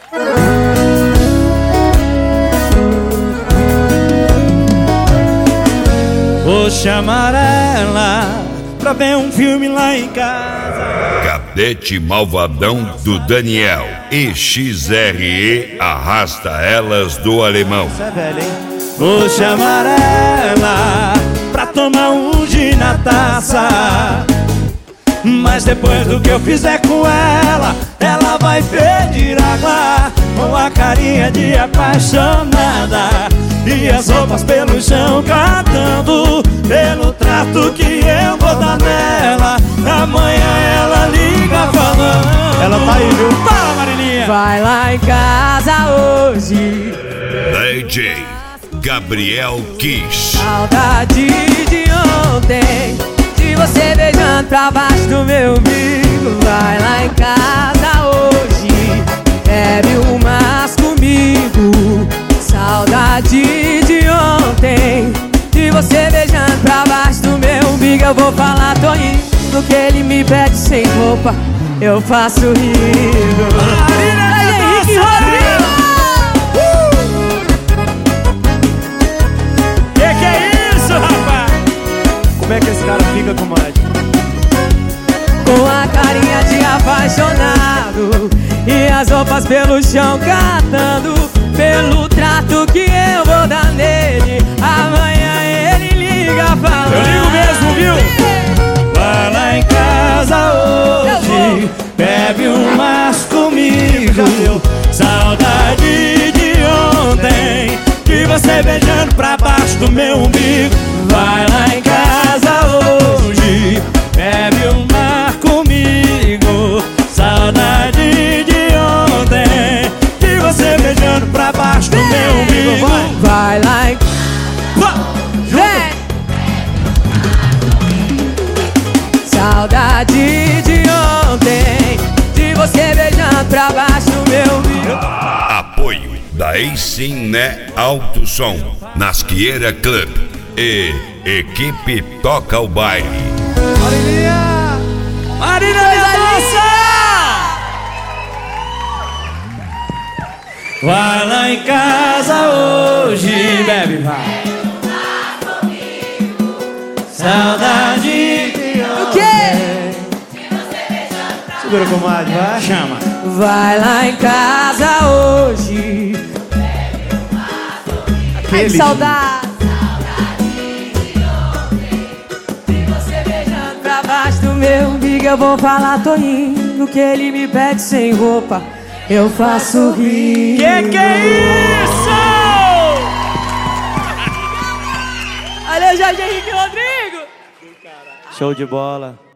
Vou chamar ela pra ver um filme lá em casa. Cadete Malvadão do Daniel e XRE Arrasta Elas do Alemão. Isso é velho, hein? Vou chamar ela pra tomar um gin na taça, mas depois do que eu fizer com ela, ela vai pedir água, com a carinha de apaixonada e as roupas pelo chão catando, pelo trato que eu vou dar nela. Amanhã ela liga falando. Ela tá aí, viu? Fala, Marilinha. Vai lá em casa hoje. DJ Gabriel Kiss. Saudade de ontem, de você beijando pra baixo do meu umbigo. Vai lá em casa hoje, bebe umas comigo. Saudade de ontem, de você beijando pra baixo do meu umbigo. Eu vou falar, tô indo, que ele me pede sem roupa, eu faço rindo. Henrique Rodrigo! Que é isso, rapaz? Como é que esse cara fica, comadre? Com a carinha de apaixonado e as roupas pelo chão catando, pelo trato que eu vou dar nele. Amanhã ele liga falando. Eu ligo mesmo, viu? Vai lá em casa hoje, bebe umas comigo. Saudade de ontem, de você beijando pra baixo do meu umbigo. Vai lá em casa hoje, bebe uma comigo. Saudade de ontem, de você beijando pra baixo do meu umbigo. Vai lá em... Vem! Saudade de ontem, de você beijando pra baixo do meu umbigo. Apoio da Eixiné Alto Som, Nasqueira Club e Equipe Toca o Baile. Marilinha! Marilinha, nossa! Vai lá em casa hoje, bebe, vai. Saudade de O quê? Segura, comadre, vai. Chama. Vai lá em casa hoje. Ai, que saudade. De você beijando pra baixo do meu umbigo. Eu vou falar, tô indo, que ele me pede sem roupa, eu faço rir. Que é isso? Valeu, Jorge Henrique Rodrigo. Show de bola.